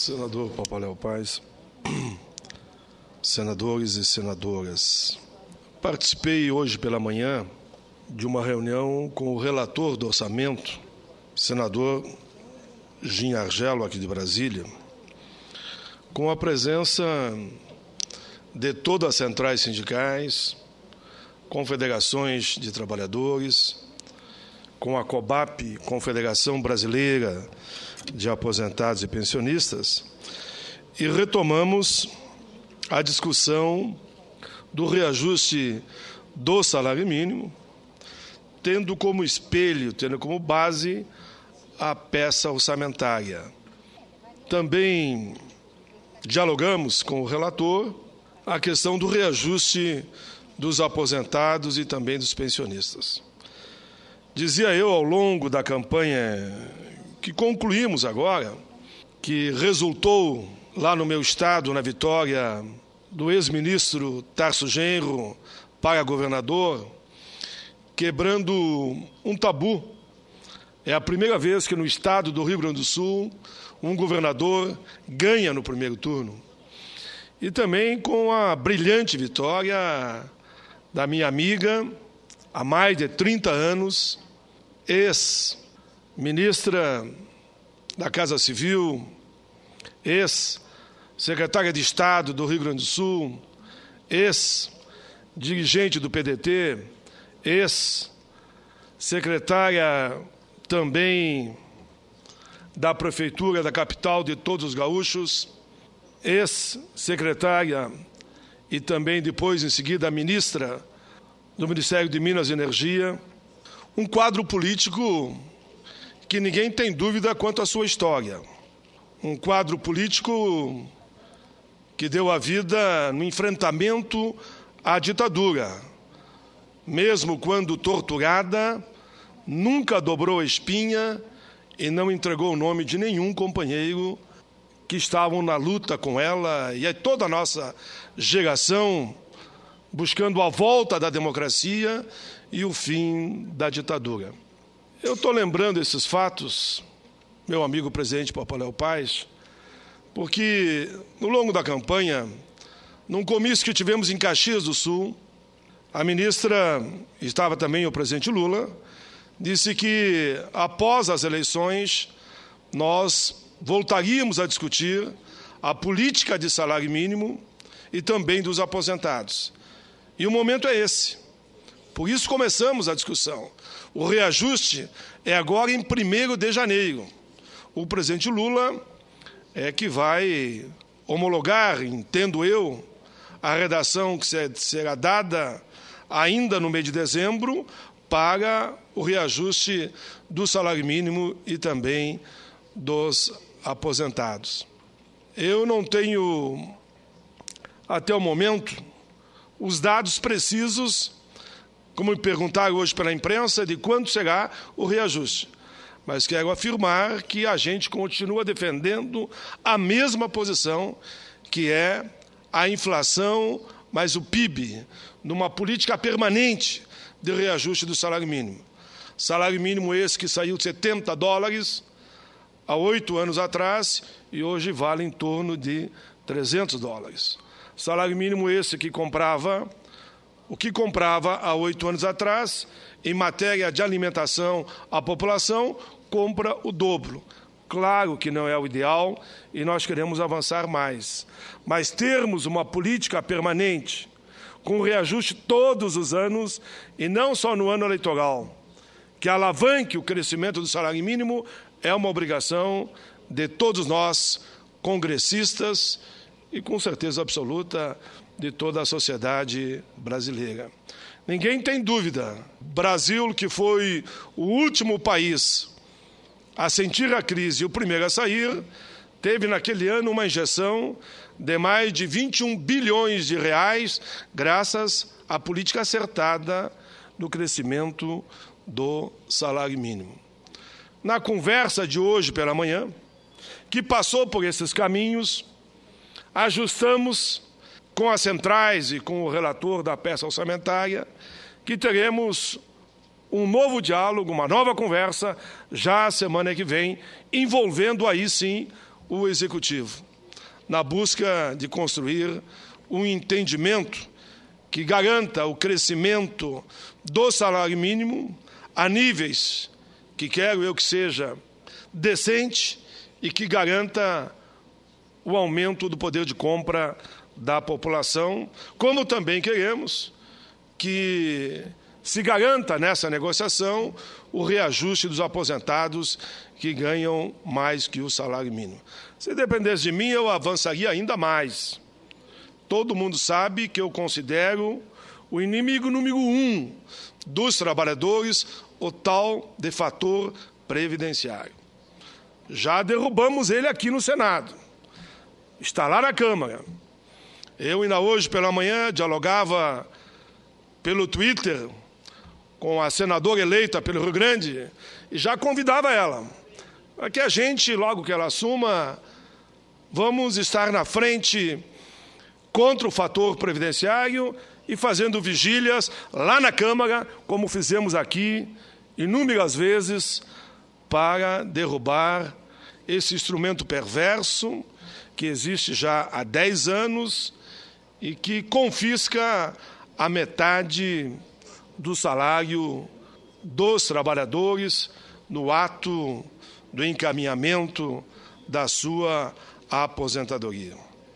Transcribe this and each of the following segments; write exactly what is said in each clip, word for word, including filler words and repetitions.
Senador Papaléu Paz, senadores e senadoras, participei hoje pela manhã de uma reunião com o relator do orçamento, senador Gin Argelo, aqui de Brasília, com a presença de todas as centrais sindicais, confederações de trabalhadores, com a COBAP, Confederação Brasileira de Aposentados e Pensionistas, e retomamos a discussão do reajuste do salário mínimo, tendo como espelho, tendo como base a peça orçamentária. Também dialogamos com o relator a questão do reajuste dos aposentados e também dos pensionistas. Dizia eu, ao longo da campanha que concluímos agora, que resultou lá no meu estado, na vitória do ex-ministro Tarso Genro para governador, quebrando um tabu. É a primeira vez que no estado do Rio Grande do Sul um governador ganha no primeiro turno. E também com a brilhante vitória da minha amiga, há mais de trinta anos, ex-ministra da Casa Civil, ex-secretária de Estado do Rio Grande do Sul, ex-dirigente do P D T, ex-secretária também da Prefeitura da capital de Todos os Gaúchos, ex-secretária e também depois, em seguida, ministra do Ministério de Minas e Energia, um quadro político que ninguém tem dúvida quanto à sua história. Um quadro político que deu a vida no enfrentamento à ditadura. Mesmo quando torturada, nunca dobrou a espinha e não entregou o nome de nenhum companheiro que estavam na luta com ela e toda a nossa geração buscando a volta da democracia e o fim da ditadura. Eu estou lembrando esses fatos, meu amigo presidente Papaléu Paz, porque no longo da campanha, num comício que tivemos em Caxias do Sul, a ministra, estava também o presidente Lula, disse que após as eleições nós voltaríamos a discutir a política de salário mínimo e também dos aposentados. E o momento é esse. Por isso começamos a discussão. O reajuste é agora em primeiro de janeiro. O presidente Lula é que vai homologar, entendo eu, a redação que será dada ainda no mês de dezembro para o reajuste do salário mínimo e também dos aposentados. Eu não tenho, até o momento, os dados precisos, como me perguntaram hoje pela imprensa, de quanto será o reajuste. Mas quero afirmar que a gente continua defendendo a mesma posição, que é a inflação mais o P I B, numa política permanente de reajuste do salário mínimo. Salário mínimo esse que saiu de setenta dólares há oito anos atrás e hoje vale em torno de trezentos dólares. Salário mínimo esse que comprava, o que comprava há oito anos atrás, em matéria de alimentação, a população compra o dobro. Claro que não é o ideal e nós queremos avançar mais. Mas termos uma política permanente, com reajuste todos os anos e não só no ano eleitoral, que alavanque o crescimento do salário mínimo, é uma obrigação de todos nós, congressistas, e com certeza absoluta de toda a sociedade brasileira. Ninguém tem dúvida, Brasil, que foi o último país a sentir a crise e o primeiro a sair, teve naquele ano uma injeção de mais de vinte e um bilhões de reais, graças à política acertada no crescimento do salário mínimo. Na conversa de hoje pela manhã, que passou por esses caminhos, ajustamos com as centrais e com o relator da peça orçamentária que teremos um novo diálogo, uma nova conversa, já a semana que vem, envolvendo aí sim o Executivo, na busca de construir um entendimento que garanta o crescimento do salário mínimo a níveis que quero eu que seja decente e que garanta o aumento do poder de compra da população, como também queremos que se garanta nessa negociação o reajuste dos aposentados que ganham mais que o salário mínimo. Se dependesse de mim, eu avançaria ainda mais. Todo mundo sabe que eu considero o inimigo número um dos trabalhadores o tal defator previdenciário. Já derrubamos ele aqui no Senado. Está lá na Câmara. Eu ainda hoje pela manhã dialogava pelo Twitter com a senadora eleita pelo Rio Grande e já convidava ela para que a gente, logo que ela assuma, vamos estar na frente contra o fator previdenciário e fazendo vigílias lá na Câmara, como fizemos aqui inúmeras vezes, para derrubar esse instrumento perverso que existe já há dez anos e que confisca a metade do salário dos trabalhadores no ato do encaminhamento da sua aposentadoria.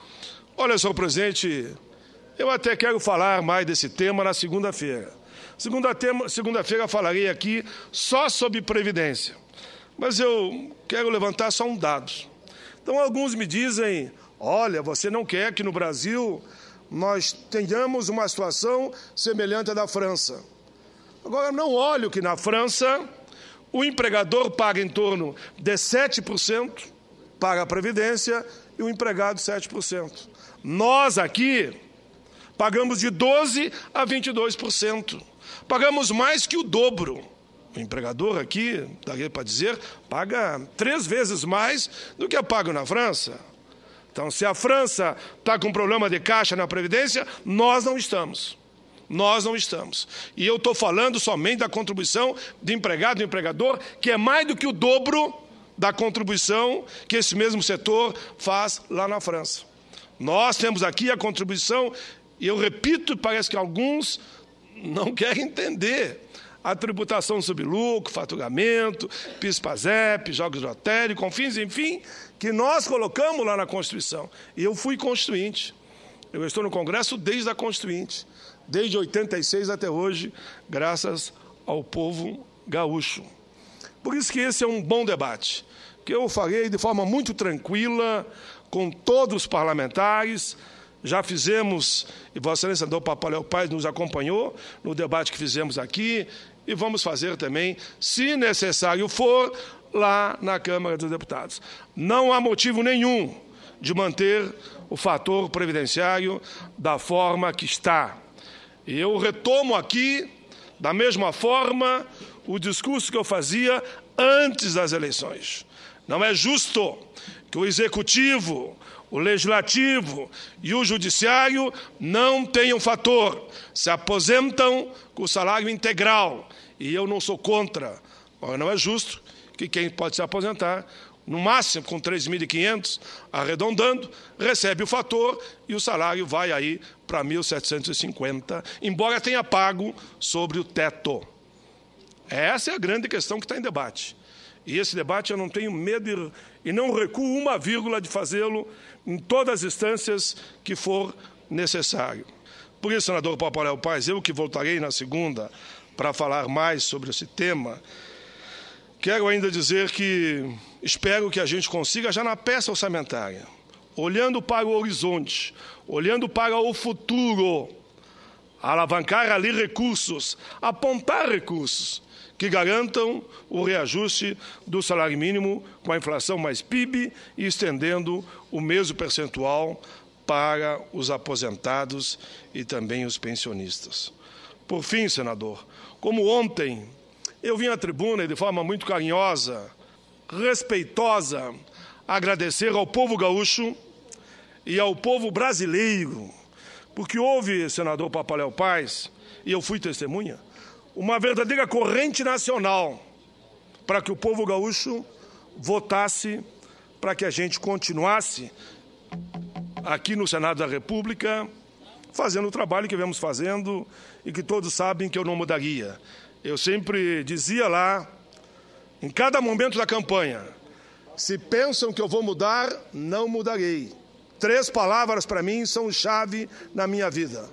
Olha, senhor presidente, eu até quero falar mais desse tema na segunda-feira. Segunda-feira falarei aqui só sobre Previdência, mas eu quero levantar só um dado. Então, alguns me dizem, olha, você não quer que no Brasil nós tenhamos uma situação semelhante à da França. Agora, não olho que na França o empregador paga em torno de sete por cento para a Previdência e o empregado sete por cento. Nós aqui pagamos de doze por cento a vinte e dois por cento. Pagamos mais que o dobro. O empregador aqui, daria para dizer, paga três vezes mais do que é pago na França. Então, se a França está com problema de caixa na Previdência, nós não estamos. Nós não estamos. E eu estou falando somente da contribuição de empregado e empregador, que é mais do que o dobro da contribuição que esse mesmo setor faz lá na França. Nós temos aqui a contribuição, e eu repito, parece que alguns não querem entender, a tributação sobre lucro, faturamento, PIS-PASEP, jogos de loteria, confins, enfim, que nós colocamos lá na Constituição. E eu fui constituinte. Eu estou no Congresso desde a Constituinte, desde oitenta e seis até hoje, graças ao povo gaúcho. Por isso que esse é um bom debate, que eu farei de forma muito tranquila, com todos os parlamentares. Já fizemos, e Vossa Excelência, senador Papaléu Paz, nos acompanhou no debate que fizemos aqui, e vamos fazer também, se necessário for, lá na Câmara dos Deputados. Não há motivo nenhum de manter o fator previdenciário da forma que está. E eu retomo aqui, da mesma forma, o discurso que eu fazia antes das eleições. Não é justo que o Executivo, o Legislativo e o Judiciário não tenham fator, se aposentam com o salário integral. E eu não sou contra, mas não é justo que quem pode se aposentar, no máximo com três mil e quinhentos, arredondando, recebe o fator e o salário vai aí para mil setecentos e cinquenta, embora tenha pago sobre o teto. Essa é a grande questão que está em debate. E esse debate eu não tenho medo e não recuo uma vírgula de fazê-lo em todas as instâncias que for necessário. Por isso, senador Papaléu Paz, eu que voltarei na segunda para falar mais sobre esse tema, quero ainda dizer que espero que a gente consiga, já na peça orçamentária, olhando para o horizonte, olhando para o futuro, alavancar ali recursos, apontar recursos que garantam o reajuste do salário mínimo com a inflação mais P I B e estendendo o mesmo percentual para os aposentados e também os pensionistas. Por fim, senador, como ontem eu vim à tribuna e de forma muito carinhosa, respeitosa, agradecer ao povo gaúcho e ao povo brasileiro, porque houve, senador Papaléu Paz, e eu fui testemunha, uma verdadeira corrente nacional para que o povo gaúcho votasse para que a gente continuasse aqui no Senado da República, fazendo o trabalho que viemos fazendo e que todos sabem que eu não mudaria. Eu sempre dizia lá, em cada momento da campanha, se pensam que eu vou mudar, não mudarei. Três palavras para mim são chave na minha vida: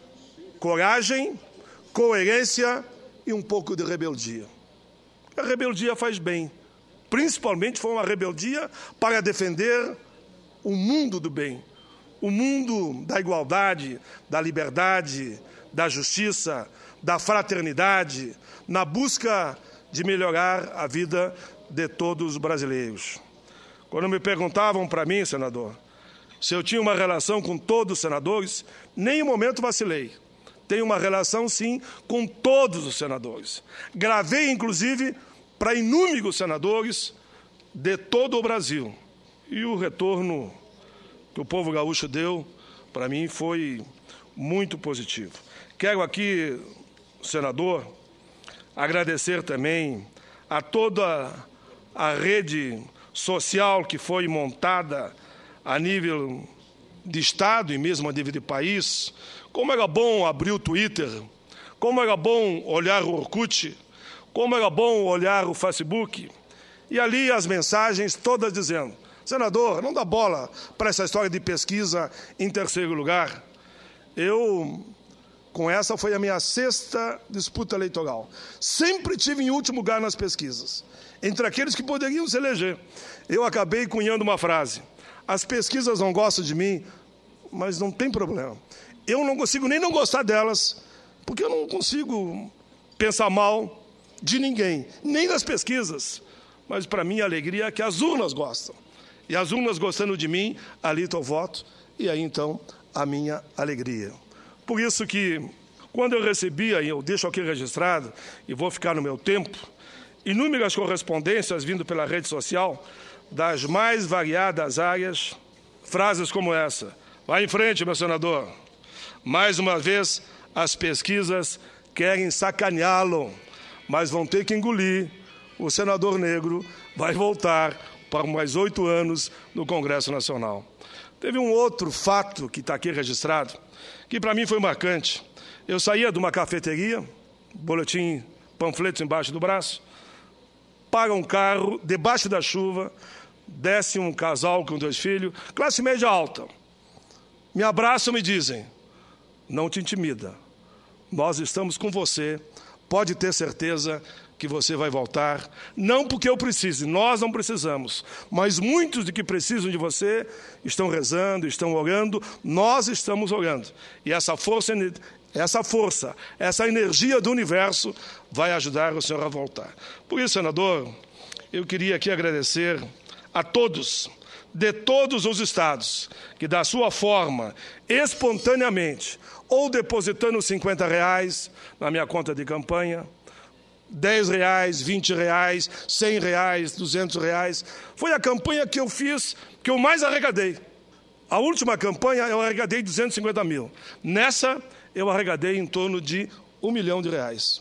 coragem, coerência e um pouco de rebeldia. A rebeldia faz bem. Principalmente foi uma rebeldia para defender o mundo do bem, o mundo da igualdade, da liberdade, da justiça, da fraternidade, na busca de melhorar a vida de todos os brasileiros. Quando me perguntavam para mim, senador, se eu tinha uma relação com todos os senadores, nem um momento vacilei. Tenho uma relação, sim, com todos os senadores. Gravei, inclusive, para inúmeros senadores de todo o Brasil. E o retorno que o povo gaúcho deu, para mim, foi muito positivo. Quero aqui, senador, agradecer também a toda a rede social que foi montada a nível de Estado e mesmo a nível de país. Como era bom abrir o Twitter, como era bom olhar o Orkut, como era bom olhar o Facebook, e ali as mensagens todas dizendo: senador, não dá bola para essa história de pesquisa em terceiro lugar. Eu, com essa, foi a minha sexta disputa eleitoral. Sempre tive em último lugar nas pesquisas, entre aqueles que poderiam se eleger. Eu acabei cunhando uma frase: as pesquisas não gostam de mim, mas não tem problema. Eu não consigo nem não gostar delas, porque eu não consigo pensar mal de ninguém, nem das pesquisas. Mas, para mim, a alegria é que as urnas gostam. E as urnas gostando de mim, ali está o voto, e aí, então, a minha alegria. Por isso que, quando eu recebia, e eu deixo aqui registrado, e vou ficar no meu tempo, inúmeras correspondências vindo pela rede social, das mais variadas áreas, frases como essa: vá em frente, meu senador. Mais uma vez, as pesquisas querem sacaneá-lo, mas vão ter que engolir. O senador negro vai voltar para mais oito anos no Congresso Nacional. Teve um outro fato que está aqui registrado, que para mim foi marcante. Eu saía de uma cafeteria, boletim, panfletos embaixo do braço, para um carro, debaixo da chuva, desce um casal com dois filhos, classe média alta. Me abraçam e me dizem: não te intimida, nós estamos com você, pode ter certeza que você vai voltar, não porque eu precise, nós não precisamos, mas muitos de que precisam de você estão rezando, estão orando, nós estamos orando. E essa força, essa força, essa energia do universo vai ajudar o senhor a voltar. Por isso, senador, eu queria aqui agradecer a todos, de todos os estados, que da sua forma, espontaneamente, ou depositando cinquenta reais na minha conta de campanha, dez reais, vinte reais, cem reais, duzentos reais. Foi a campanha que eu fiz, que eu mais arrecadei. A última campanha eu arrecadei duzentos e cinquenta mil. Nessa, eu arrecadei em torno de um milhão de reais.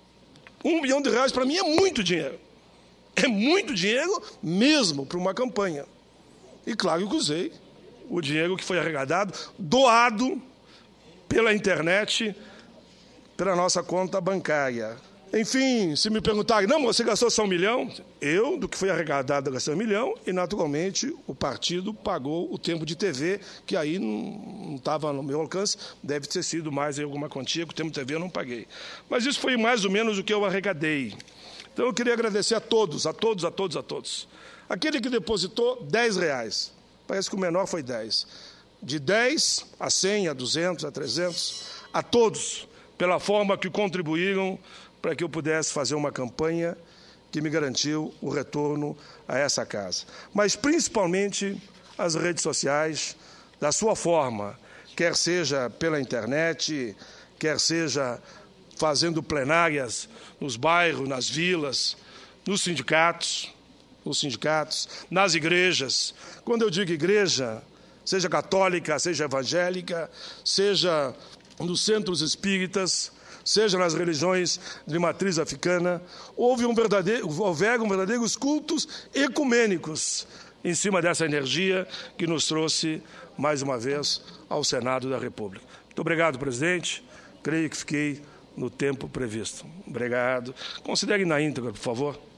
Um milhão de reais para mim é muito dinheiro. É muito dinheiro mesmo para uma campanha. E claro que usei o dinheiro que foi arrecadado, doado pela internet, pela nossa conta bancária. Enfim, se me perguntarem: não, você gastou só um milhão? Eu, do que foi arrecadado, gastei um milhão e, naturalmente, o partido pagou o tempo de T V, que aí não estava no meu alcance, deve ter sido mais alguma quantia, que o tempo de T V eu não paguei. Mas isso foi mais ou menos o que eu arrecadei. Então, eu queria agradecer a todos, a todos, a todos, a todos. Aquele que depositou dez reais, parece que o menor foi dez. De dez a cem, a duzentos, a trezentos, a todos, pela forma que contribuíram para que eu pudesse fazer uma campanha que me garantiu o retorno a essa casa. Mas, principalmente, as redes sociais, da sua forma, quer seja pela internet, quer seja fazendo plenárias nos bairros, nas vilas, nos sindicatos, nos sindicatos, nas igrejas. Quando eu digo igreja, seja católica, seja evangélica, seja nos centros espíritas, seja nas religiões de matriz africana, houve um verdadeiro, houveram verdadeiros cultos ecumênicos, em cima dessa energia que nos trouxe, mais uma vez, ao Senado da República. Muito obrigado, presidente. Creio que fiquei no tempo previsto. Obrigado. Considere na íntegra, por favor.